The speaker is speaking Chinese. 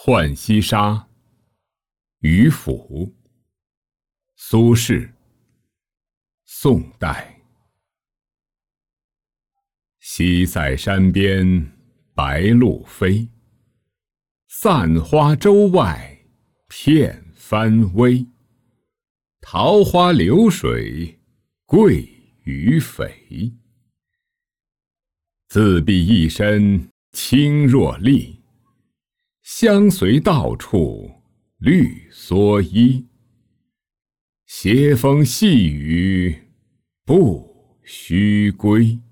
浣溪沙，渔父。苏轼，宋代。西塞山边白鹭飞，散花洲外片帆微。桃花流水鳜鱼肥，自闭一身轻若栗，相随到处绿蓑衣。斜风细雨不须归。